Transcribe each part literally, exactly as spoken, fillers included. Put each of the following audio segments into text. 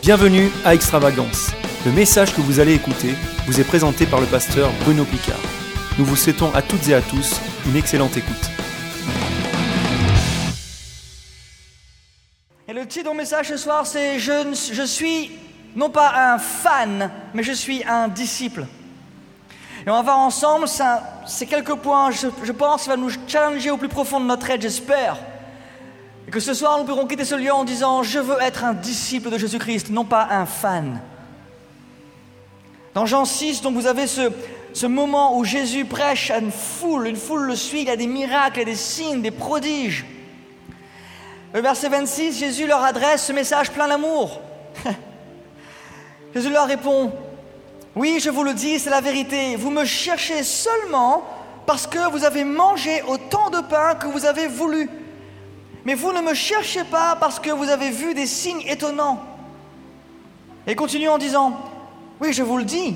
Bienvenue à Extravagance. Le message que vous allez écouter vous est présenté par le pasteur Bruno Picard. Nous vous souhaitons à toutes et à tous une excellente écoute. Et le titre de mon message ce soir, c'est je, « Je suis non pas un fan, mais je suis un disciple ». Et on va voir ensemble, ça, c'est quelques points, je, je pense, qui va nous challenger au plus profond de notre être, j'espère. Et que ce soir, nous pourrons quitter ce lieu en disant « Je veux être un disciple de Jésus-Christ, non pas un fan ». Dans Jean six, donc, vous avez ce, ce moment où Jésus prêche à une foule, une foule le suit, il y a des miracles, il y a des signes, des prodiges. Le verset vingt-six, Jésus leur adresse ce message plein d'amour. Jésus leur répond « Oui, je vous le dis, c'est la vérité. Vous me cherchez seulement parce que vous avez mangé autant de pain que vous avez voulu. Mais vous ne me cherchez pas parce que vous avez vu des signes étonnants. » Et continue en disant « Oui, je vous le dis.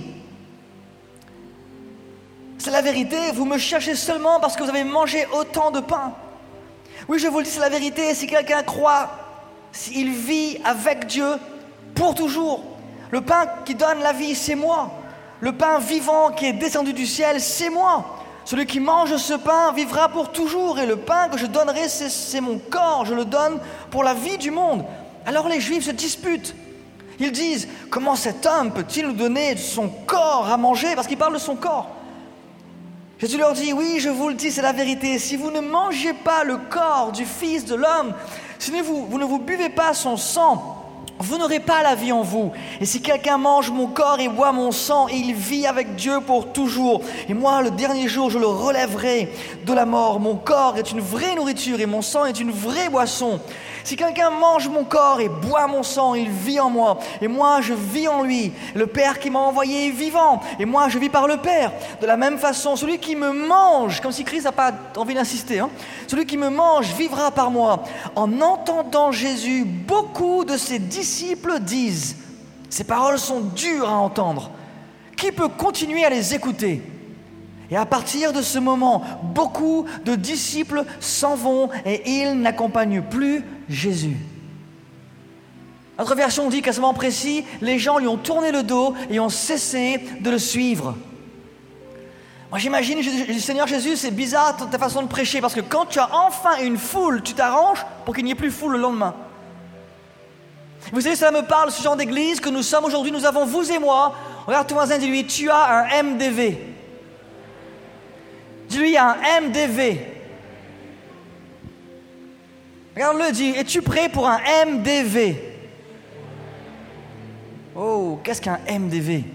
C'est la vérité. Vous me cherchez seulement parce que vous avez mangé autant de pain. Oui, je vous le dis, c'est la vérité. Si quelqu'un croit, s'il vit avec Dieu pour toujours. Le pain qui donne la vie, c'est moi. Le pain vivant qui est descendu du ciel, c'est moi. Celui qui mange ce pain vivra pour toujours. Et le pain que je donnerai, c'est, c'est mon corps. Je le donne pour la vie du monde. » Alors les Juifs se disputent. Ils disent « Comment cet homme peut-il nous donner son corps à manger ?» Parce qu'il parle de son corps. Jésus leur dit « Oui, je vous le dis, c'est la vérité. Si vous ne mangez pas le corps du Fils de l'homme, si vous, vous ne vous buvez pas son sang, vous n'aurez pas la vie en vous. Et si quelqu'un mange mon corps et boit mon sang, il vit avec Dieu pour toujours. Et moi, le dernier jour, je le relèverai de la mort. Mon corps est une vraie nourriture et mon sang est une vraie boisson. Si quelqu'un mange mon corps et boit mon sang, il vit en moi. Et moi, je vis en lui. Le Père qui m'a envoyé est vivant. Et moi, je vis par le Père. De la même façon, celui qui me mange, comme si Christ n'a pas envie d'insister, hein, celui qui me mange vivra par moi. En entendant Jésus, beaucoup de ses disciples disent « Ces paroles sont dures à entendre. Qui peut continuer à les écouter ?» Et à partir de ce moment, beaucoup de disciples s'en vont et ils n'accompagnent plus Jésus. Notre version dit qu'à ce moment précis, les gens lui ont tourné le dos et ont cessé de le suivre. Moi j'imagine, je dis, Seigneur Jésus, c'est bizarre ta façon de prêcher parce que quand tu as enfin une foule, tu t'arranges pour qu'il n'y ait plus foule le lendemain. Vous savez, cela me parle, ce genre d'église que nous sommes aujourd'hui, nous avons vous et moi. Regarde ton voisin, dis-lui, tu as un M D V. Dis-lui, il y a un M D V. Regarde-le, dis, es-tu prêt pour un M D V? Oh, qu'est-ce qu'un M D V?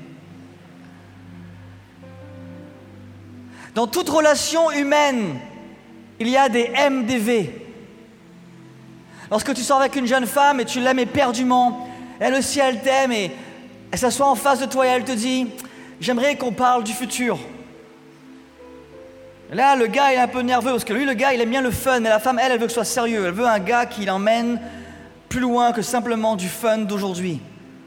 Dans toute relation humaine, il y a des M D V. Lorsque tu sors avec une jeune femme et tu l'aimes éperdument, elle aussi elle t'aime et elle s'assoit en face de toi et elle te dit « J'aimerais qu'on parle du futur ». Là, le gars, il est un peu nerveux parce que lui, le gars, il aime bien le fun, mais la femme, elle, elle veut que ce soit sérieux. Elle veut un gars qui l'emmène plus loin que simplement du fun d'aujourd'hui.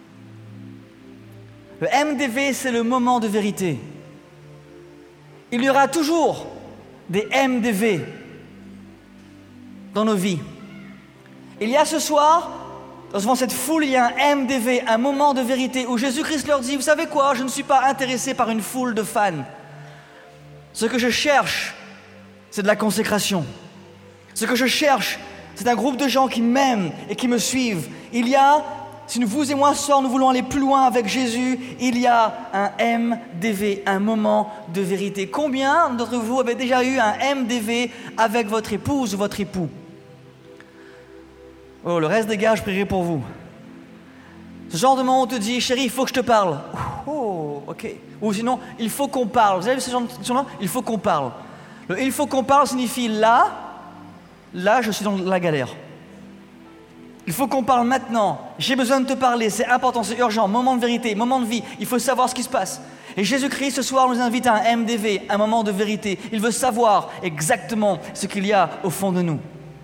Le M D V, c'est le moment de vérité. Il y aura toujours des M D V dans nos vies. Il y a ce soir, devant cette foule, il y a un M D V, un moment de vérité où Jésus-Christ leur dit « Vous savez quoi, je ne suis pas intéressé par une foule de fans. Ce que je cherche, c'est de la consécration. Ce que je cherche, c'est un groupe de gens qui m'aiment et qui me suivent. Il y a, si vous et moi ce soir, nous voulons aller plus loin avec Jésus, il y a un M D V, un moment de vérité. Combien d'entre vous avez déjà eu un M D V avec votre épouse ou votre époux? Oh, le reste des gars, je prierai pour vous. Ce genre de moment où on te dit, chérie, il faut que je te parle. Oh, ok. Ou sinon, il faut qu'on parle. Vous avez vu ce genre de question-là? Il faut qu'on parle. Le il faut qu'on parle signifie là, là, je suis dans la galère. Il faut qu'on parle maintenant. J'ai besoin de te parler, c'est important, c'est urgent. Moment de vérité, moment de vie. Il faut savoir ce qui se passe. Et Jésus-Christ, ce soir, nous invite à un M D V, un moment de vérité. Il veut savoir exactement ce qu'il y a au fond de nous.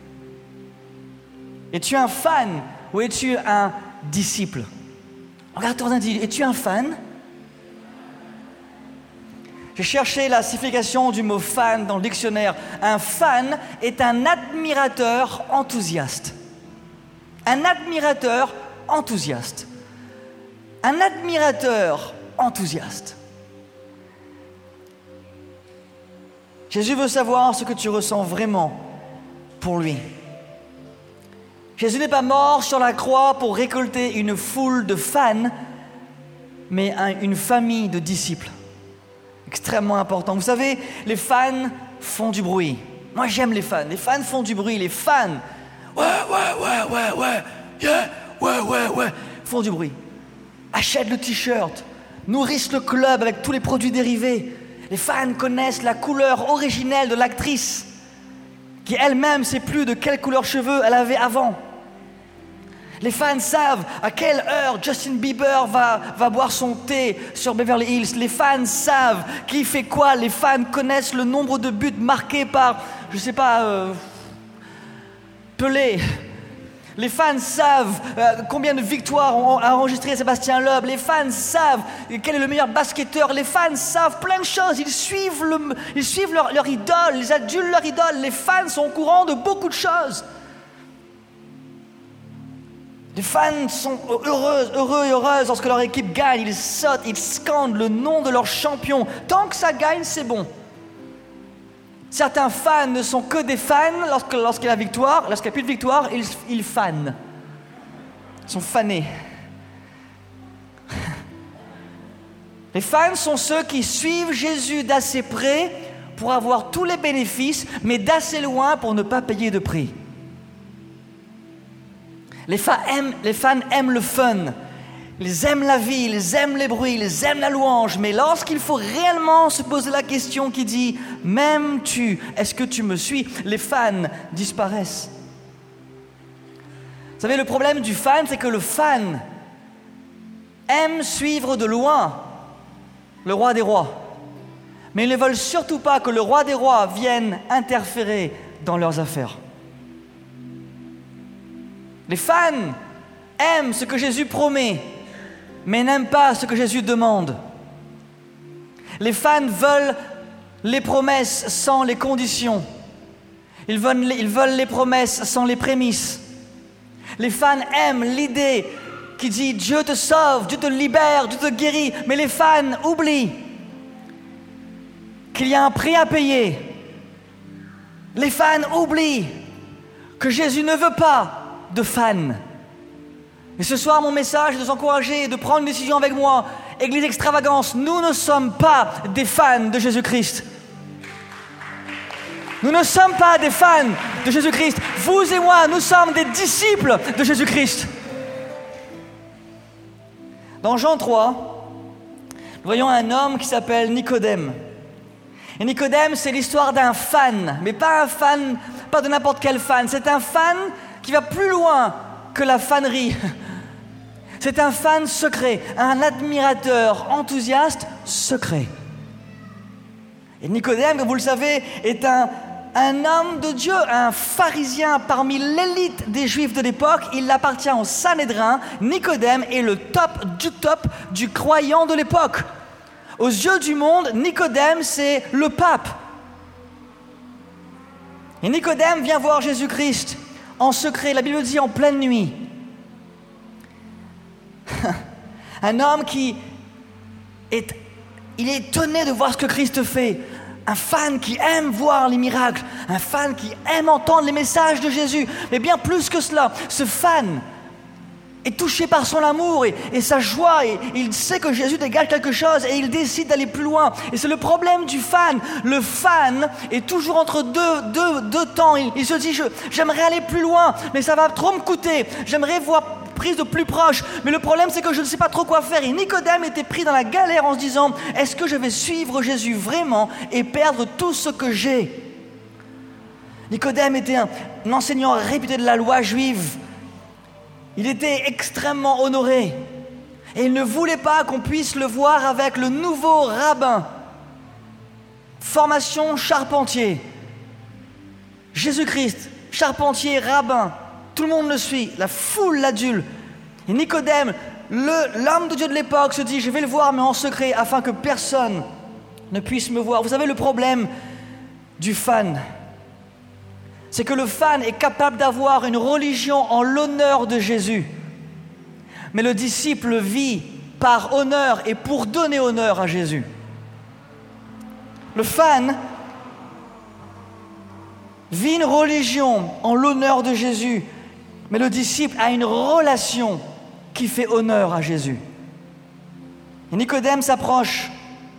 Es-tu un fan ou es-tu un disciple? Regarde ton voisin, dis, es-tu un fan? J'ai cherché la signification du mot fan dans le dictionnaire. Un fan est un admirateur enthousiaste. Un admirateur enthousiaste. un admirateur enthousiaste. Jésus veut savoir ce que tu ressens vraiment pour lui. Jésus n'est pas mort sur la croix pour récolter une foule de fans, mais un, une famille de disciples. Extrêmement important. Vous savez, les fans font du bruit. Moi, j'aime les fans. Les fans font du bruit. Les fans, ouais, ouais, ouais, ouais, ouais, yeah, ouais, ouais, ouais, font du bruit. Achètent le t-shirt, nourrissent le club avec tous les produits dérivés. Les fans connaissent la couleur originelle de l'actrice, qui elle-même ne sait plus de quelle couleur cheveux elle avait avant. Les fans savent à quelle heure Justin Bieber va, va boire son thé sur Beverly Hills. Les fans savent qui fait quoi. Les fans connaissent le nombre de buts marqués par, je ne sais pas, euh, Pelé. Les fans savent euh, combien de victoires a enregistré Sébastien Loeb. Les fans savent quel est le meilleur basketteur. Les fans savent plein de choses. Ils suivent, le, ils suivent leur, leur idole. Ils adulent leur idole. Les fans sont au courant de beaucoup de choses. Les fans sont heureux, heureux et heureuses lorsque leur équipe gagne. Ils sautent, ils scandent le nom de leur champion. Tant que ça gagne, c'est bon. Certains fans ne sont que des fans lorsque, lorsqu'il y a la victoire. Lorsqu'il n'y a plus de victoire, ils, ils fanent. Ils sont fanés. Les fans sont ceux qui suivent Jésus d'assez près pour avoir tous les bénéfices, mais d'assez loin pour ne pas payer de prix. Les fans aiment, les fans aiment le fun, ils aiment la vie, ils aiment les bruits, ils aiment la louange, mais lorsqu'il faut réellement se poser la question qui dit « M'aimes-tu ? Est-ce que tu me suis ?» les fans disparaissent. Vous savez, le problème du fan, c'est que le fan aime suivre de loin le roi des rois, mais ils ne veulent surtout pas que le roi des rois vienne interférer dans leurs affaires. Les fans aiment ce que Jésus promet, mais n'aiment pas ce que Jésus demande. Les fans veulent les promesses sans les conditions. Ils veulent, ils veulent les promesses sans les prémices. Les fans aiment l'idée qui dit « Dieu te sauve, Dieu te libère, Dieu te guérit », mais les fans oublient qu'il y a un prix à payer. Les fans oublient que Jésus ne veut pas de fans. Et ce soir, mon message est de vous encourager et de prendre une décision avec moi. Église Extravagance, nous ne sommes pas des fans de Jésus-Christ. Nous ne sommes pas des fans de Jésus-Christ. Vous et moi, nous sommes des disciples de Jésus-Christ. Dans Jean trois, nous voyons un homme qui s'appelle Nicodème. Et Nicodème, c'est l'histoire d'un fan, mais pas un fan, pas de n'importe quel fan. C'est un fan qui va plus loin que la fanerie. C'est un fan secret, un admirateur enthousiaste secret. Et Nicodème, comme vous le savez, est un, un homme de Dieu, un pharisien parmi l'élite des Juifs de l'époque. Il appartient au Sanhédrin. Nicodème est le top du top du croyant de l'époque. Aux yeux du monde, Nicodème, c'est le pape. Et Nicodème vient voir Jésus-Christ en secret, la Bible dit en pleine nuit. Un homme qui est, il est étonné de voir ce que Christ fait. Un fan qui aime voir les miracles, un fan qui aime entendre les messages de Jésus. Mais bien plus que cela, ce fan est touché par son amour et, et sa joie, et il sait que Jésus dégage quelque chose et il décide d'aller plus loin. Et c'est le problème du fan. Le fan est toujours entre deux, deux, deux temps. Il, il se dit, je, j'aimerais aller plus loin, mais ça va trop me coûter. J'aimerais voir prise de plus proche, mais le problème c'est que je ne sais pas trop quoi faire. Et Nicodème était pris dans la galère en se disant, est-ce que je vais suivre Jésus vraiment et perdre tout ce que j'ai? Nicodème était un, un enseignant réputé de la loi juive. Il était extrêmement honoré et il ne voulait pas qu'on puisse le voir avec le nouveau rabbin. Formation charpentier. Jésus-Christ, charpentier, rabbin. Tout le monde le suit, la foule l'adule. Et Nicodème, le, l'homme de Dieu de l'époque, se dit, je vais le voir mais en secret afin que personne ne puisse me voir. Vous savez le problème du fan, c'est que le fan est capable d'avoir une religion en l'honneur de Jésus. Mais le disciple vit par honneur et pour donner honneur à Jésus. Le fan vit une religion en l'honneur de Jésus, mais le disciple a une relation qui fait honneur à Jésus. Et Nicodème s'approche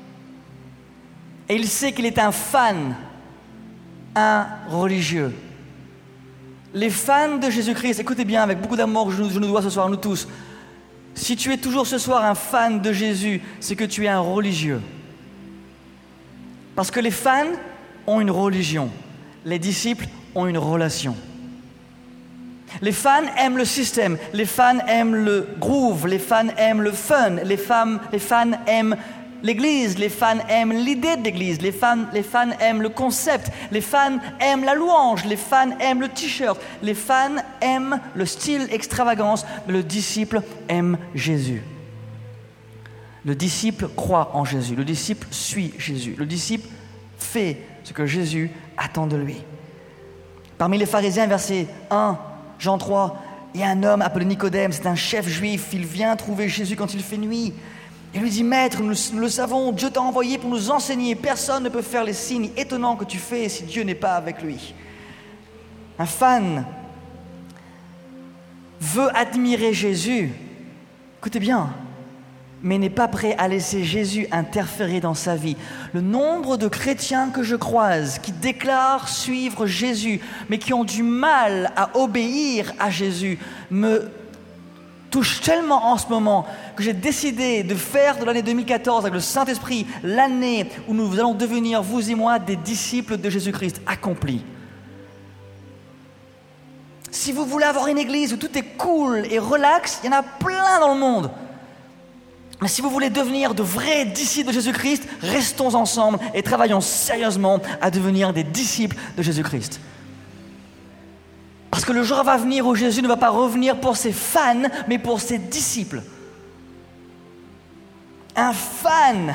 et il sait qu'il est un fan, un religieux. Les fans de Jésus-Christ, écoutez bien, avec beaucoup d'amour, je nous, je nous dois ce soir, nous tous. Si tu es toujours ce soir un fan de Jésus, c'est que tu es un religieux. Parce que les fans ont une religion, les disciples ont une relation. Les fans aiment le système, les fans aiment le groove, les fans aiment le fun, les, femmes, les fans aiment l'église, les fans aiment l'idée de l'église, les fans, les fans aiment le concept, les fans aiment la louange, les fans aiment le t-shirt, les fans aiment le style extravagance, mais le disciple aime Jésus. Le disciple croit en Jésus, le disciple suit Jésus, le disciple fait ce que Jésus attend de lui. Parmi les pharisiens, verset un, Jean trois, il y a un homme appelé Nicodème, c'est un chef juif, il vient trouver Jésus quand il fait nuit. Il lui dit, Maître, nous, nous le savons, Dieu t'a envoyé pour nous enseigner, personne ne peut faire les signes étonnants que tu fais si Dieu n'est pas avec lui. Un fan veut admirer Jésus, écoutez bien, mais n'est pas prêt à laisser Jésus interférer dans sa vie. Le nombre de chrétiens que je croise qui déclarent suivre Jésus, mais qui ont du mal à obéir à Jésus, me touche tellement en ce moment que j'ai décidé de faire de l'année deux mille quatorze avec le Saint-Esprit l'année où nous allons devenir, vous et moi, des disciples de Jésus-Christ accomplis. Si vous voulez avoir une église où tout est cool et relax, il y en a plein dans le monde. Mais si vous voulez devenir de vrais disciples de Jésus-Christ, restons ensemble et travaillons sérieusement à devenir des disciples de Jésus-Christ. Parce que le jour va venir où Jésus ne va pas revenir pour ses fans, mais pour ses disciples. Un fan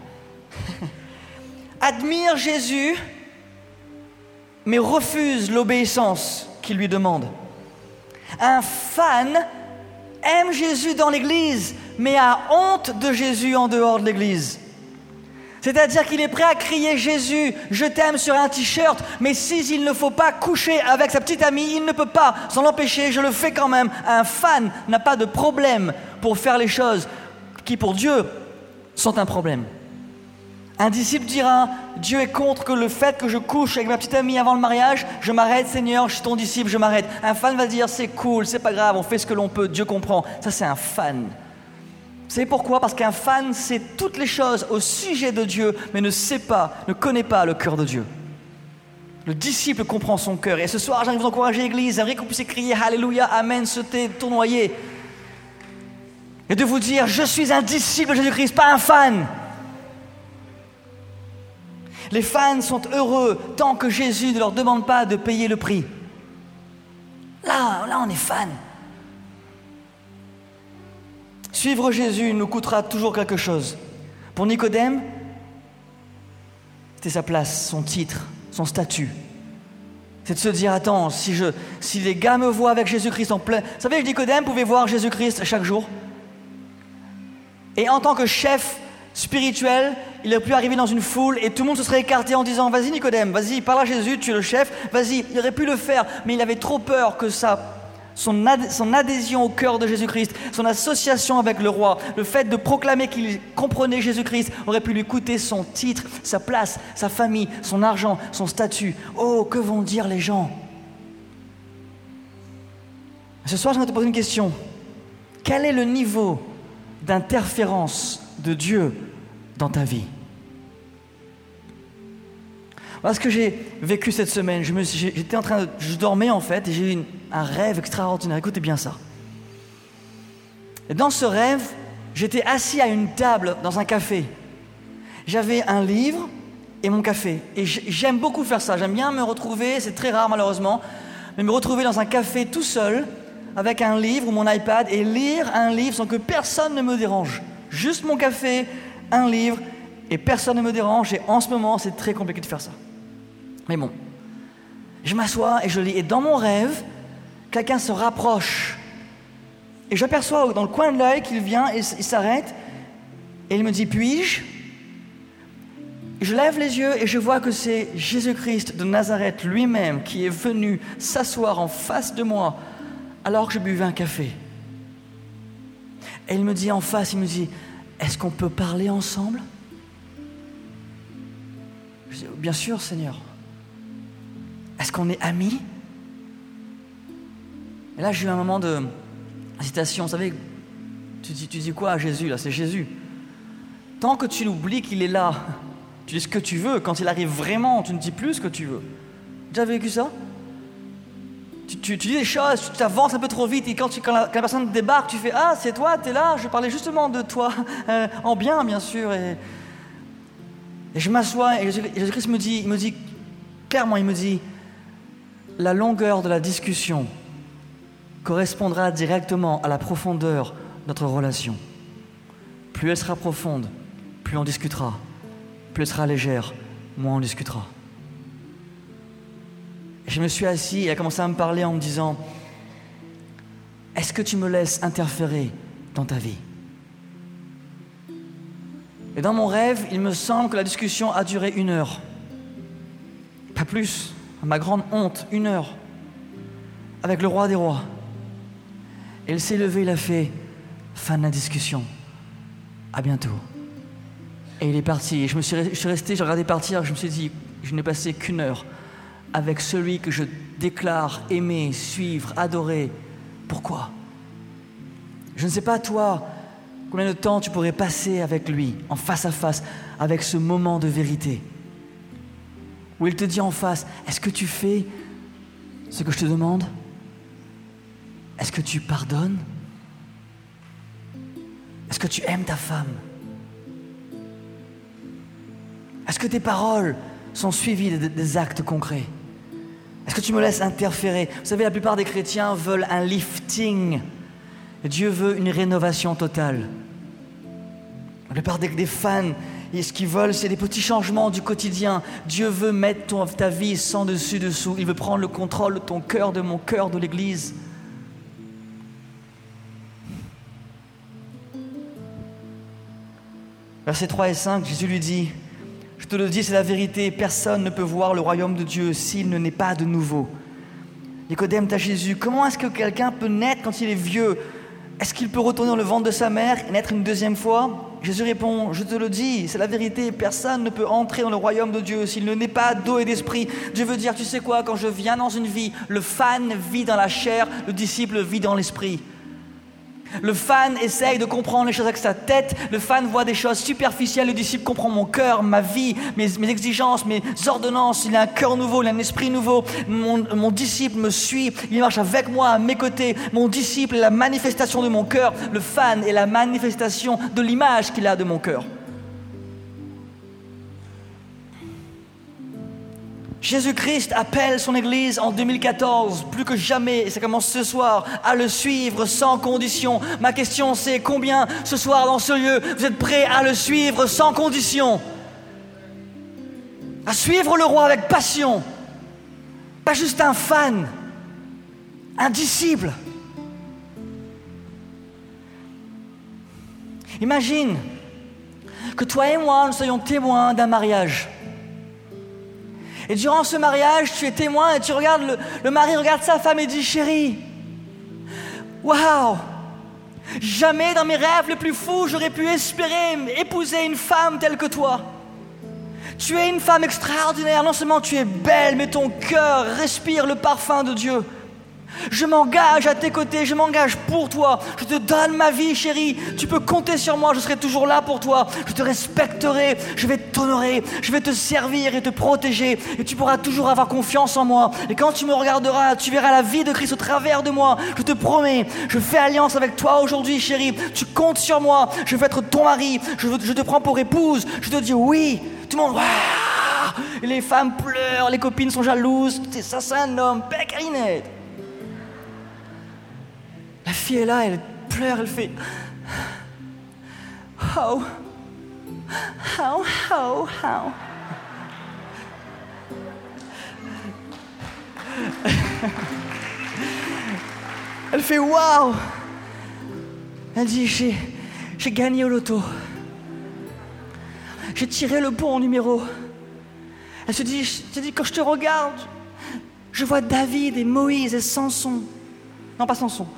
admire Jésus, mais refuse l'obéissance qu'il lui demande. Un fan aime Jésus dans l'église, mais a honte de Jésus en dehors de l'église. C'est-à-dire qu'il est prêt à crier Jésus, je t'aime sur un t-shirt, mais s'il ne faut pas coucher avec sa petite amie, il ne peut pas s'en empêcher, je le fais quand même. Un fan n'a pas de problème pour faire les choses qui pour Dieu sont un problème. Un disciple dira, Dieu est contre que le fait que je couche avec ma petite amie avant le mariage, je m'arrête Seigneur, je suis ton disciple, je m'arrête. Un fan va dire, c'est cool, c'est pas grave, on fait ce que l'on peut, Dieu comprend. Ça c'est un fan. Vous savez pourquoi ? Parce qu'un fan sait toutes les choses au sujet de Dieu, mais ne sait pas, ne connaît pas le cœur de Dieu. Le disciple comprend son cœur. Et ce soir, j'aimerais vous encourager, Église, j'aimerais que vous puissiez crier Alléluia, Amen, sauter, tournoyer. Et de vous dire, je suis un disciple de Jésus-Christ, pas un fan. Les fans sont heureux tant que Jésus ne leur demande pas de payer le prix. Là, là, on est fan. Suivre Jésus nous coûtera toujours quelque chose. Pour Nicodème, c'était sa place, son titre, son statut. C'est de se dire, attends, si, je, si les gars me voient avec Jésus-Christ en plein... Vous savez, Nicodème pouvait voir Jésus-Christ chaque jour. Et en tant que chef spirituel, il aurait pu arriver dans une foule et tout le monde se serait écarté en disant, vas-y Nicodème, vas-y, parle à Jésus, tu es le chef, vas-y. Il aurait pu le faire, mais il avait trop peur que ça... Son, ad- son adhésion au cœur de Jésus-Christ, son association avec le roi, le fait de proclamer qu'il comprenait Jésus-Christ aurait pu lui coûter son titre, sa place, sa famille, son argent, son statut. Oh, que vont dire les gens ? Ce soir, j'aimerais te poser une question. Quel est le niveau d'interférence de Dieu dans ta vie ? Voilà ce que j'ai vécu cette semaine. Je me, j'étais en train de, je dormais en fait et j'ai eu une, un rêve extraordinaire. Écoutez bien ça. Et dans ce rêve, j'étais assis à une table dans un café. J'avais un livre et mon café. Et j'aime beaucoup faire ça. J'aime bien me retrouver, c'est très rare malheureusement, mais me retrouver dans un café tout seul avec un livre ou mon iPad et lire un livre sans que personne ne me dérange. Juste mon café, un livre et personne ne me dérange. Et en ce moment, c'est très compliqué de faire ça. Mais bon, je m'assois et je lis. Et dans mon rêve, quelqu'un se rapproche Et j'aperçois dans le coin de l'œil qu'il vient et il s'arrête. Et il me dit, puis-je ? Je lève les yeux et je vois que c'est Jésus-Christ de Nazareth lui-même qui est venu s'asseoir en face de moi alors que je buvais un café. Et il me dit en face, il me dit, est-ce qu'on peut parler ensemble ? Je dis, bien sûr, Seigneur. Est-ce qu'on est amis ? Et là, j'ai eu un moment de hésitation. Vous savez, tu dis, tu dis quoi à Jésus, là ? C'est Jésus. Tant que tu l'oublies qu'il est là, tu dis ce que tu veux. Quand il arrive vraiment, tu ne dis plus ce que tu veux. Tu as déjà vécu ça ? Tu, tu, tu dis des choses, tu t'avances un peu trop vite et quand, tu, quand, la, quand la personne débarque, tu fais « Ah, c'est toi, t'es là, je parlais justement de toi, euh, en bien, bien sûr. » Et, et je m'assois et Jésus-Christ me dit, il me dit, clairement, il me dit « La longueur de la discussion correspondra directement à la profondeur de notre relation. Plus elle sera profonde, plus on discutera. Plus elle sera légère, moins on discutera. » Et je me suis assis et il a commencé à me parler en me disant « Est-ce que tu me laisses interférer dans ta vie ?» Et dans mon rêve, il me semble que la discussion a duré une heure. Pas plus, à ma grande honte, une heure. Avec le roi des rois. Et il s'est levé, il a fait « Fin de la discussion. À bientôt. » Et il est parti. Et je me suis, je suis resté, j'ai regardé partir, je me suis dit « Je n'ai passé qu'une heure. » avec celui que je déclare aimer, suivre, adorer. Pourquoi ? Je ne sais pas, toi, combien de temps tu pourrais passer avec lui, en face à face, avec ce moment de vérité, où il te dit en face, est-ce que tu fais ce que je te demande ? Est-ce que tu pardonnes ? Est-ce que tu aimes ta femme ? Est-ce que tes paroles sont suivies des actes concrets ? Est-ce que tu me laisses interférer ? Vous savez, la plupart des chrétiens veulent un lifting. Et Dieu veut une rénovation totale. La plupart des, des fans, ce qu'ils veulent, c'est des petits changements du quotidien. Dieu veut mettre ton, ta vie sans dessus-dessous. Il veut prendre le contrôle de ton cœur, de mon cœur, de l'Église. Versets trois et cinq, Jésus lui dit, « Je te le dis, c'est la vérité, personne ne peut voir le royaume de Dieu s'il ne naît pas de nouveau. » Nicodème dit à Jésus, « Comment est-ce que quelqu'un peut naître quand il est vieux ? Est-ce qu'il peut retourner dans le ventre de sa mère et naître une deuxième fois ?» Jésus répond, « Je te le dis, c'est la vérité, personne ne peut entrer dans le royaume de Dieu s'il ne naît pas d'eau et d'esprit. » Dieu veut dire, tu sais quoi, quand je viens dans une vie, le fan vit dans la chair, le disciple vit dans l'esprit. Le fan essaye de comprendre les choses avec sa tête, le fan voit des choses superficielles, le disciple comprend mon cœur, ma vie, mes, mes exigences, mes ordonnances, il a un cœur nouveau, il a un esprit nouveau. Mon, mon disciple me suit, il marche avec moi, à mes côtés. Mon disciple est la manifestation de mon cœur, le fan est la manifestation de l'image qu'il a de mon cœur. Jésus-Christ appelle son Église en deux mille quatorze, plus que jamais, et ça commence ce soir, à le suivre sans condition. Ma question c'est, combien ce soir dans ce lieu, vous êtes prêts à le suivre sans condition ? À suivre le roi avec passion, pas juste un fan, un disciple. Imagine que toi et moi, nous soyons témoins d'un mariage. Et durant ce mariage, tu es témoin et tu regardes, le, le mari regarde sa femme et dit « Chérie, waouh, jamais dans mes rêves les plus fous, j'aurais pu espérer épouser une femme telle que toi. Tu es une femme extraordinaire, non seulement tu es belle, mais ton cœur respire le parfum de Dieu. Je m'engage à tes côtés, je m'engage pour toi. Je te donne ma vie, chérie. Tu peux compter sur moi, je serai toujours là pour toi. Je te respecterai, je vais t'honorer, je vais te servir et te protéger. Et tu pourras toujours avoir confiance en moi. Et quand tu me regarderas, tu verras la vie de Christ au travers de moi. Je te promets, je fais alliance avec toi aujourd'hui, chérie. Tu comptes sur moi, je veux être ton mari. Je, veux, je te prends pour épouse. Je te dis oui. Tout le monde, waouh. Et les femmes pleurent, les copines sont jalouses. Ça, c'est un homme, belle carinette. La fille est là, elle pleure, elle fait how, how, how, how. Elle fait waouh, Elle dit, j'ai, j'ai gagné au loto. J'ai tiré le bon numéro. Elle se dit, je te dis, quand je te regarde, je vois David et Moïse et Samson. Non, pas Samson.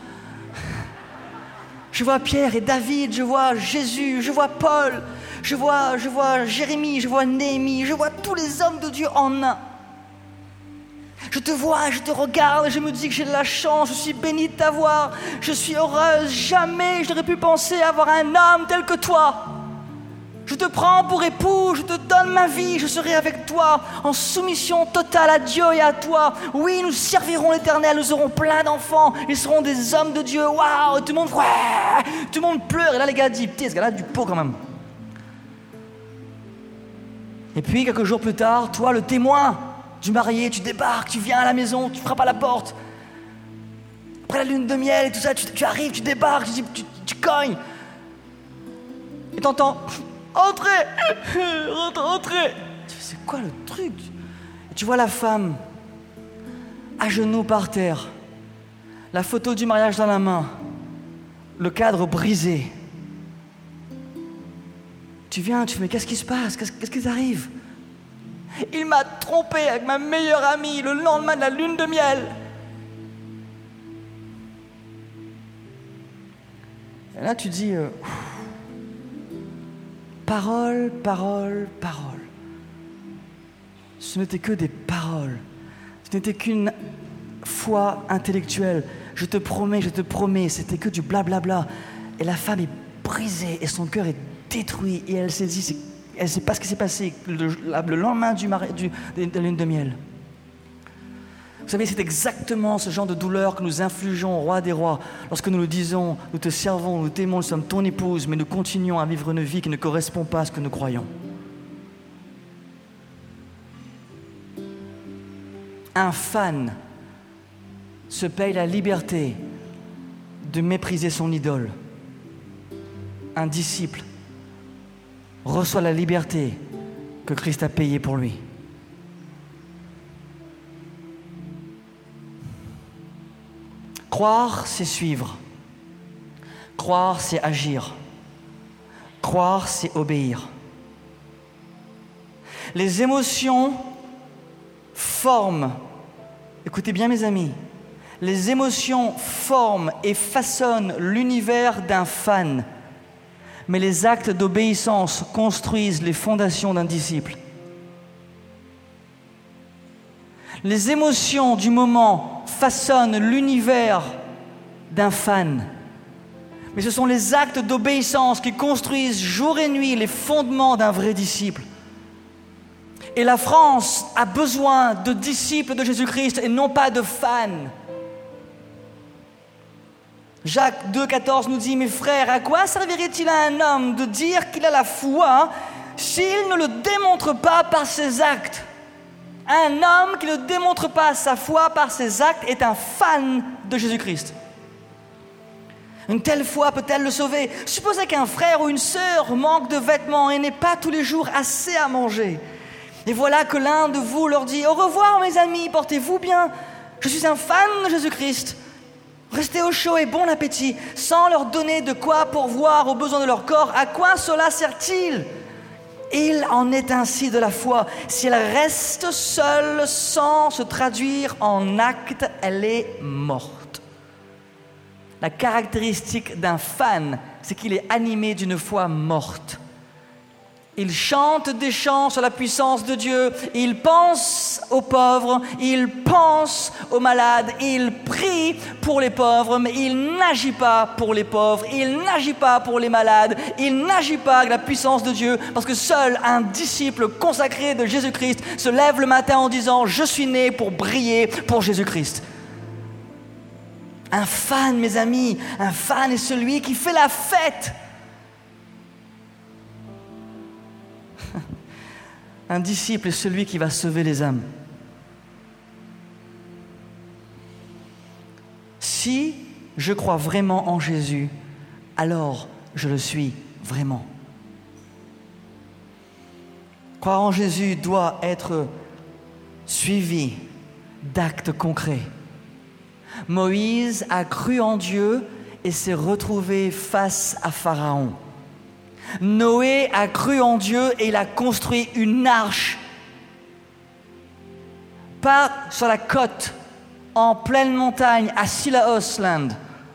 Je vois Pierre et David, je vois Jésus, je vois Paul, je vois, je vois Jérémie, je vois Néhémie, je vois tous les hommes de Dieu en un. Je te vois, je te regarde, je me dis que j'ai de la chance, je suis bénie de t'avoir, je suis heureuse, jamais je n'aurais pu penser avoir un homme tel que toi. Je te prends pour époux, je te donne ma vie, je serai avec toi en soumission totale à Dieu et à toi. Oui, nous servirons l'Éternel, nous aurons plein d'enfants, ils seront des hommes de Dieu. Waouh, tout le monde, ouais, tout le monde pleure. Et là, les gars disent, putain, ce gars-là a du pot quand même. Et puis, quelques jours plus tard, toi, le témoin du marié, tu débarques, tu viens à la maison, tu frappes à la porte. Après la lune de miel et tout ça, tu, tu arrives, tu débarques, tu, tu, tu cognes. Et t'entends... Entrez, entrez. C'est quoi le truc? Et tu vois la femme à genoux par terre, la photo du mariage dans la main, le cadre brisé. Tu viens, tu fais, mais qu'est-ce qui se passe? Qu'est-ce, qu'est-ce qui t'arrive? Il m'a trompé avec ma meilleure amie le lendemain de la lune de miel. Et là, tu dis... Euh, Parole, parole, parole. Ce n'était que des paroles. Ce n'était qu'une foi intellectuelle. Je te promets, je te promets, c'était que du blablabla. Et la femme est brisée et son cœur est détruit. Et elle s'est dit, elle ne sait pas ce qui s'est passé le, le lendemain du mari, du, de la lune de miel. Vous savez, c'est exactement ce genre de douleur que nous infligeons au roi des rois lorsque nous le disons, nous te servons, nous t'aimons, nous sommes ton épouse, mais nous continuons à vivre une vie qui ne correspond pas à ce que nous croyons. Un fan se paye la liberté de mépriser son idole. Un disciple reçoit la liberté que Christ a payée pour lui. Croire, c'est suivre. Croire, c'est agir. Croire, c'est obéir. Les émotions forment, écoutez bien mes amis, les émotions forment et façonnent l'univers d'un fan, mais les actes d'obéissance construisent les fondations d'un disciple. Les émotions du moment façonnent l'univers d'un fan. Mais ce sont les actes d'obéissance qui construisent jour et nuit les fondements d'un vrai disciple. Et la France a besoin de disciples de Jésus-Christ et non pas de fans. Jacques deux, quatorze nous dit « Mes frères, à quoi servirait-il à un homme de dire qu'il a la foi s'il ne le démontre pas par ses actes ?» Un homme qui ne démontre pas sa foi par ses actes est un fan de Jésus-Christ. Une telle foi peut-elle le sauver? Supposez qu'un frère ou une sœur manque de vêtements et n'ait pas tous les jours assez à manger. Et voilà que l'un de vous leur dit « Au revoir mes amis, portez-vous bien. Je suis un fan de Jésus-Christ. Restez au chaud et bon appétit. » Sans leur donner de quoi pourvoir aux besoins de leur corps, à quoi cela sert-il? Il en est ainsi de la foi. Si elle reste seule sans se traduire en acte, elle est morte. La caractéristique d'un fan, c'est qu'il est animé d'une foi morte. Il chante des chants sur la puissance de Dieu, il pense aux pauvres, il pense aux malades, il prie pour les pauvres, mais il n'agit pas pour les pauvres, il n'agit pas pour les malades, il n'agit pas avec la puissance de Dieu, parce que seul un disciple consacré de Jésus-Christ se lève le matin en disant « Je suis né pour briller pour Jésus-Christ ». Un fan, mes amis, un fan est celui qui fait la fête. Un disciple est celui qui va sauver les âmes. Si je crois vraiment en Jésus, alors je le suis vraiment. Croire en Jésus doit être suivi d'actes concrets. Moïse a cru en Dieu et s'est retrouvé face à Pharaon. Noé a cru en Dieu et il a construit une arche. Pas sur la côte, en pleine montagne, à Silaos Land.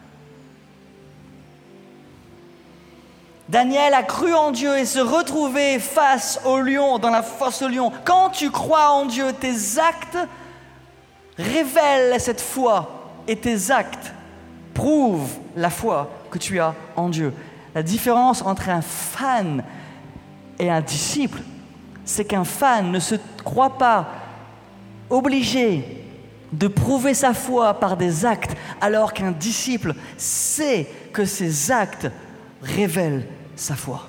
Daniel a cru en Dieu et se retrouvé face au lion, dans la fosse au lion. Quand tu crois en Dieu, tes actes révèlent cette foi et tes actes prouvent la foi que tu as en Dieu. La différence entre un fan et un disciple, c'est qu'un fan ne se croit pas obligé de prouver sa foi par des actes, alors qu'un disciple sait que ses actes révèlent sa foi.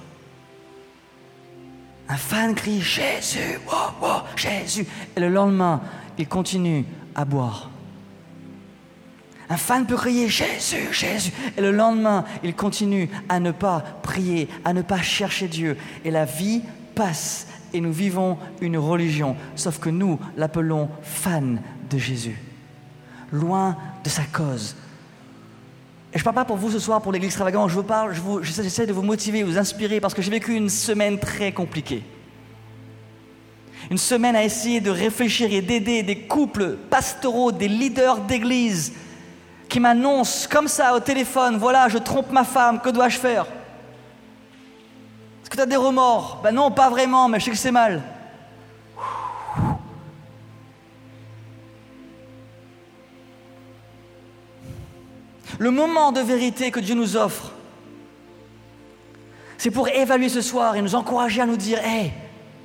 Un fan crie « Jésus, oh, oh, Jésus !» et le lendemain, il continue à boire. Un fan peut crier « Jésus, Jésus !» et le lendemain, il continue à ne pas prier, à ne pas chercher Dieu. Et la vie passe et nous vivons une religion, sauf que nous l'appelons fan de Jésus, loin de sa cause. Et je ne parle pas pour vous ce soir, pour l'Église extravagante, je vous parle, je vous, j'essaie de vous motiver, vous inspirer, parce que j'ai vécu une semaine très compliquée. Une semaine à essayer de réfléchir et d'aider des couples pastoraux, des leaders d'église, qui m'annoncent comme ça au téléphone, voilà, je trompe ma femme, que dois-je faire ? Est-ce que tu as des remords ? Ben non, pas vraiment, mais je sais que c'est mal. Le moment de vérité que Dieu nous offre, c'est pour évaluer ce soir et nous encourager à nous dire « Hey,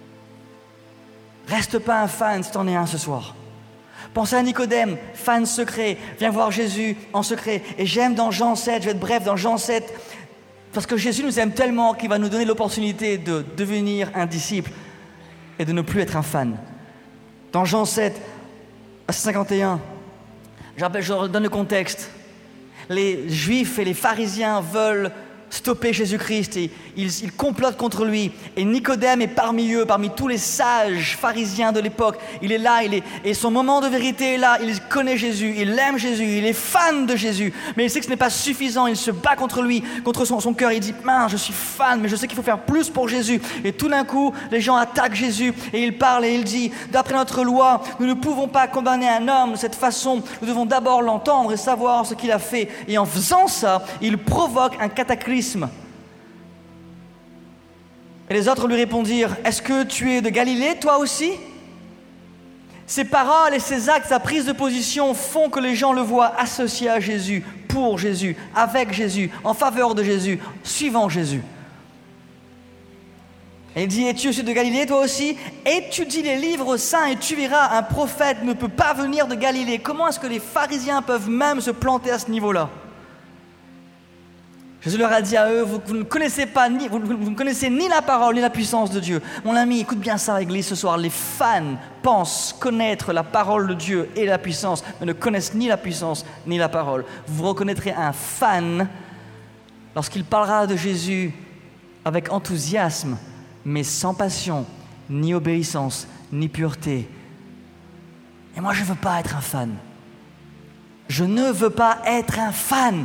reste pas un fan si t'en es un ce soir. » Pensez à Nicodème, fan secret, vient voir Jésus en secret. Et j'aime dans Jean sept, je vais être bref, dans Jean sept, parce que Jésus nous aime tellement qu'il va nous donner l'opportunité de devenir un disciple et de ne plus être un fan. Dans Jean sept, cinquante et un, je rappelle, je donne le contexte. Les Juifs et les pharisiens veulent stopper Jésus-Christ et ils, ils complotent contre lui. Et Nicodème est parmi eux, parmi tous les sages pharisiens de l'époque. Il est là, il est, et son moment de vérité est là. Il connaît Jésus, il aime Jésus, il est fan de Jésus. Mais il sait que ce n'est pas suffisant, il se bat contre lui, contre son, son cœur. Il dit, mince, je suis fan, mais je sais qu'il faut faire plus pour Jésus. Et tout d'un coup, les gens attaquent Jésus et il parle et il dit, d'après notre loi, nous ne pouvons pas condamner un homme de cette façon. Nous devons d'abord l'entendre et savoir ce qu'il a fait. Et en faisant ça, il provoque un cataclysme. Et les autres lui répondirent, « Est-ce que tu es de Galilée, toi aussi ?» Ses paroles et ses actes, sa prise de position font que les gens le voient associé à Jésus, pour Jésus, avec Jésus, en faveur de Jésus, suivant Jésus. Et il dit, « Es-tu aussi de Galilée, toi aussi ? Étudie les livres saints et tu verras, un prophète ne peut pas venir de Galilée. » Comment est-ce que les pharisiens peuvent même se planter à ce niveau-là ? Jésus leur a dit à eux, vous, vous, ne connaissez pas, ni, vous, vous ne connaissez ni la parole ni la puissance de Dieu. Mon ami, écoute bien ça, Église, ce soir. Les fans pensent connaître la parole de Dieu et la puissance, mais ne connaissent ni la puissance ni la parole. Vous reconnaîtrez un fan lorsqu'il parlera de Jésus avec enthousiasme, mais sans passion, ni obéissance, ni pureté. Et moi, je ne veux pas être un fan. Je ne veux pas être un fan.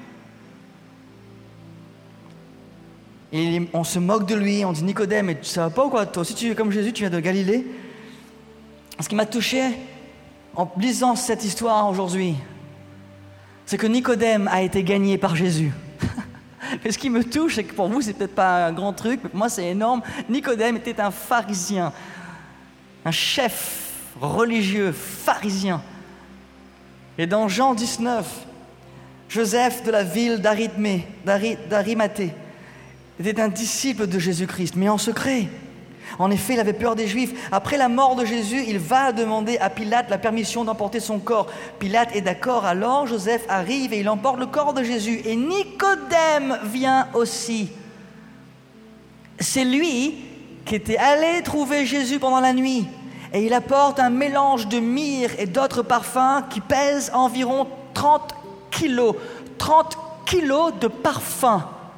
Et on se moque de lui, on dit Nicodème, mais ça va pas ou quoi ? Toi aussi tu es comme Jésus, tu viens de Galilée. Ce qui m'a touché en lisant cette histoire aujourd'hui, c'est que Nicodème a été gagné par Jésus. Mais ce qui me touche, c'est que pour vous, c'est peut-être pas un grand truc, mais pour moi, c'est énorme. Nicodème était un pharisien, un chef religieux pharisien. Et dans Jean dix-neuf, Joseph de la ville d'Arimathée, d'Arimathée était un disciple de Jésus-Christ, mais en secret. En effet, il avait peur des Juifs. Après la mort de Jésus, il va demander à Pilate la permission d'emporter son corps. Pilate est d'accord, alors Joseph arrive et il emporte le corps de Jésus. Et Nicodème vient aussi. C'est lui qui était allé trouver Jésus pendant la nuit. Et il apporte un mélange de myrrhe et d'autres parfums qui pèsent environ trente kilos. trente kilos de parfums.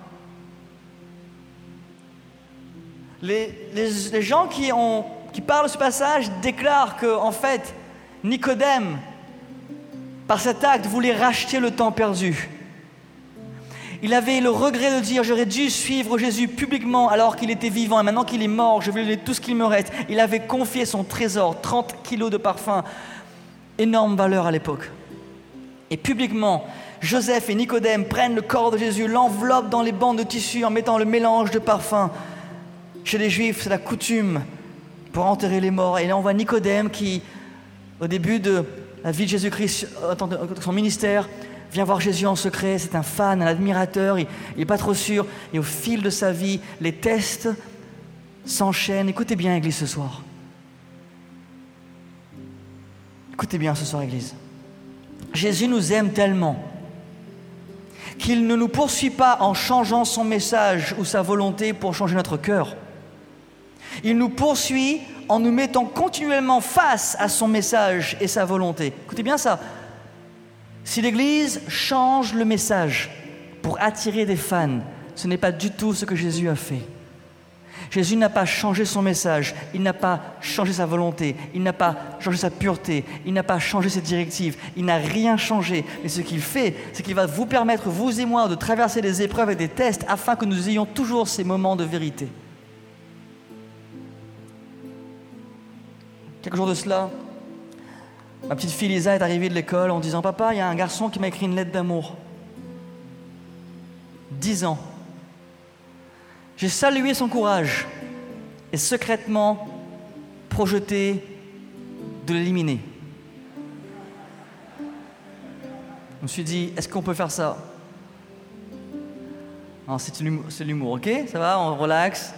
Les, les, les gens qui, ont, qui parlent de ce passage déclarent que, en fait, Nicodème, par cet acte, voulait racheter le temps perdu. Il avait le regret de dire « J'aurais dû suivre Jésus publiquement alors qu'il était vivant et maintenant qu'il est mort, je vais lui donner tout ce qu'il me reste. » Il avait confié son trésor, trente kilos de parfum, énorme valeur à l'époque. Et publiquement, Joseph et Nicodème prennent le corps de Jésus, l'enveloppent dans les bandes de tissu en mettant le mélange de parfums. Chez les Juifs, c'est la coutume pour enterrer les morts. Et là, on voit Nicodème qui, au début de la vie de Jésus-Christ, de son ministère, vient voir Jésus en secret. C'est un fan, un admirateur, il n'est pas trop sûr. Et au fil de sa vie, les tests s'enchaînent. Écoutez bien, Église, ce soir. Écoutez bien ce soir, Église. Jésus nous aime tellement qu'il ne nous poursuit pas en changeant son message ou sa volonté pour changer notre cœur. Il nous poursuit en nous mettant continuellement face à son message et sa volonté. Écoutez bien ça. Si l'Église change le message pour attirer des fans, ce n'est pas du tout ce que Jésus a fait. Jésus n'a pas changé son message, il n'a pas changé sa volonté, il n'a pas changé sa pureté, il n'a pas changé ses directives, il n'a rien changé. Mais ce qu'il fait, c'est qu'il va vous permettre, vous et moi, de traverser des épreuves et des tests afin que nous ayons toujours ces moments de vérité. Quelques jours de cela, ma petite fille Lisa est arrivée de l'école en disant « Papa, il y a un garçon qui m'a écrit une lettre d'amour. » Dix ans. J'ai salué son courage et secrètement projeté de l'éliminer. Je me suis dit, est-ce qu'on peut faire ça? Non, c'est l'humour, c'est l'humour, ok? Ça va, on relaxe.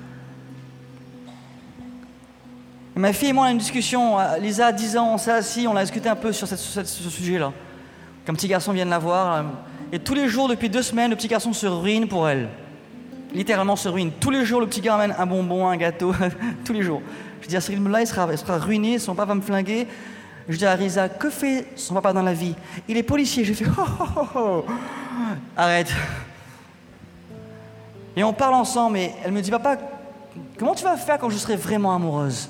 Et ma fille et moi, on a une discussion. Lisa a dix ans, on s'est assis, on a discuté un peu sur, cette, sur ce sujet-là. Qu'un petit garçon vienne la voir. Et tous les jours, depuis deux semaines, le petit garçon se ruine pour elle. Littéralement se ruine. Tous les jours, le petit gars amène un bonbon, un gâteau, tous les jours. Je dis à ce rythme-là, il sera, il sera ruiné, son papa va me flinguer. Je dis à Risa, que fait son papa dans la vie? Il est policier. J'ai fait, oh, oh, oh, oh. Arrête. Et on parle ensemble, et elle me dit, papa, comment tu vas faire quand je serai vraiment amoureuse?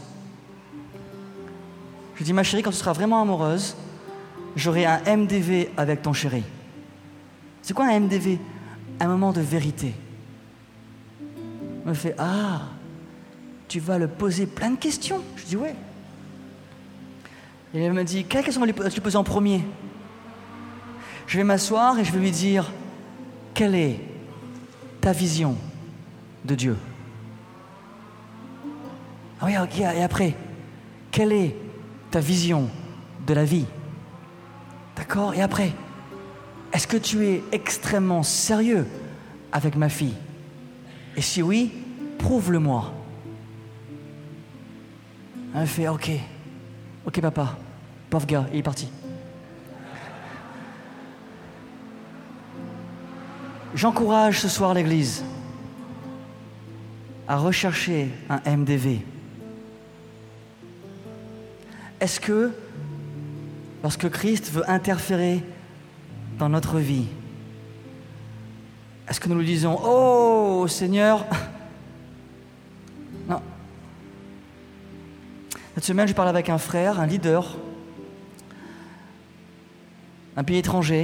Je dis, ma chérie, quand tu seras vraiment amoureuse, j'aurai un M D V avec ton chéri. C'est quoi un M D V? Un moment de vérité. Elle me fait, ah, tu vas le poser plein de questions? Je dis, ouais. Et elle me dit, quelle question vas-tu lui poser en premier? Je vais m'asseoir et je vais lui dire, quelle est ta vision de Dieu? Ah oui, ok, et après, quelle est ta vision de la vie? D'accord? Et après, est-ce que tu es extrêmement sérieux avec ma fille? Et si oui, prouve-le-moi. Elle fait, ok, ok papa, pauvre gars, il est parti. J'encourage ce soir l'Église à rechercher un M D V. Est-ce que, lorsque Christ veut interférer dans notre vie, est-ce que nous lui disons « Oh, Seigneur !» Non. Cette semaine, je parle avec un frère, un leader, un pays étranger.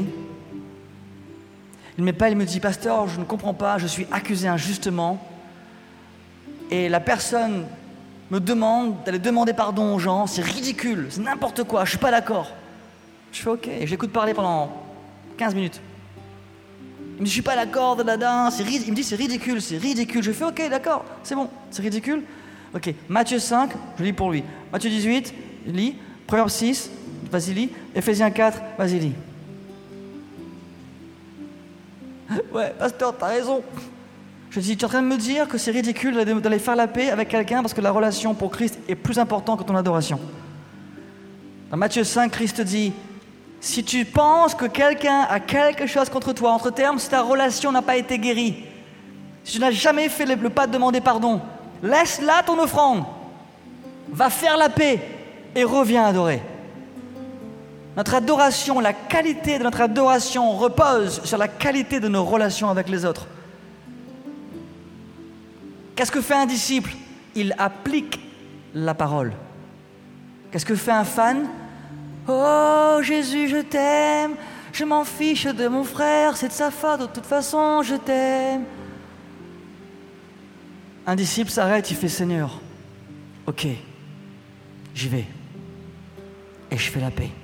Il m'appelle, il me dit « Pasteur, je ne comprends pas, je suis accusé injustement. » Et la personne me demande d'aller demander pardon aux gens. C'est ridicule, c'est n'importe quoi, je ne suis pas d'accord. Je fais « Ok », et je l'écoute parler pendant quinze minutes. Il me dit, je suis pas d'accord, dadada, c'est rid... il me dit, c'est ridicule, c'est ridicule. Je fais, ok, d'accord, c'est bon, c'est ridicule. Ok, Matthieu cinq, je lis pour lui. Matthieu dix-huit, lis. Proverbe six, vas-y, lis. Éphésiens quatre, vas-y, lis. Ouais, pasteur, t'as raison. Je dis, tu es en train de me dire que c'est ridicule d'aller faire la paix avec quelqu'un parce que la relation pour Christ est plus importante que ton adoration. Dans Matthieu cinq, Christ dit, si tu penses que quelqu'un a quelque chose contre toi, entre termes, si ta relation n'a pas été guérie, si tu n'as jamais fait le pas de demander pardon, laisse là ton offrande, va faire la paix et reviens adorer. Notre adoration, la qualité de notre adoration repose sur la qualité de nos relations avec les autres. Qu'est-ce que fait un disciple? Il applique la parole. Qu'est-ce que fait un fan? Oh Jésus, je t'aime, Je m'en fiche de mon frère, c'est de sa faute, de toute façon, je t'aime. Un disciple s'arrête, il fait Seigneur, ok, j'y vais. Et je fais la paix.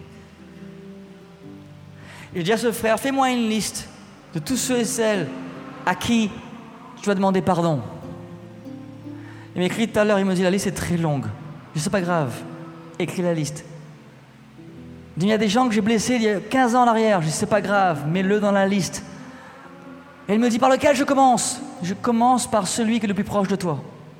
Il dit à ce frère, fais-moi une liste de tous ceux et celles à qui tu vas demander pardon. Il m'a écrit tout à l'heure, il me dit, la liste est très longue. Je dis, c'est pas grave, écris la liste. Il dit, il y a des gens que j'ai blessés il y a quinze ans en arrière. Je dis, c'est pas grave, mets-le dans la liste. Et il me dit, par lequel je commence? Je commence par celui qui est le plus proche de toi.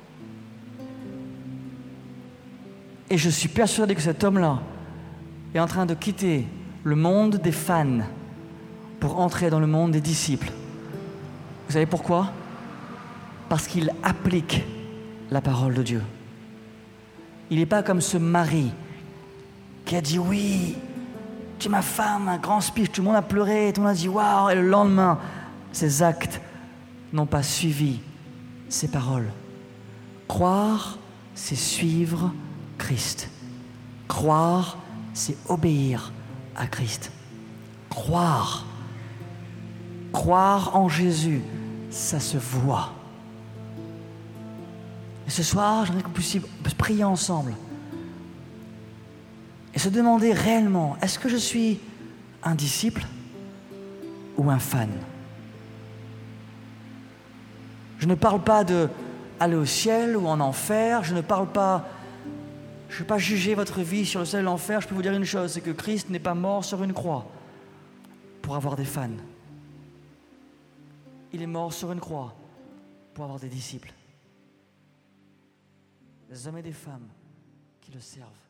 Et je suis persuadé que cet homme-là est en train de quitter le monde des fans pour entrer dans le monde des disciples. Vous savez pourquoi? Parce qu'il applique la parole de Dieu. Il n'est pas comme ce mari qui a dit oui, tu es ma femme, un grand speech, tout le monde a pleuré, tout le monde a dit waouh, et le lendemain, ses actes n'ont pas suivi ses paroles. Croire, c'est suivre Christ. Croire, c'est obéir à Christ. Croire, croire en Jésus, ça se voit. Et ce soir, j'aimerais qu'on puisse prier ensemble et se demander réellement, est-ce que je suis un disciple ou un fan? Je ne parle pas d'aller au ciel ou en enfer, je ne parle pas, je ne vais pas juger votre vie sur le ciel et l'enfer. Je peux vous dire une chose, c'est que Christ n'est pas mort sur une croix pour avoir des fans. Il est mort sur une croix pour avoir des disciples. Des hommes et des femmes qui le servent.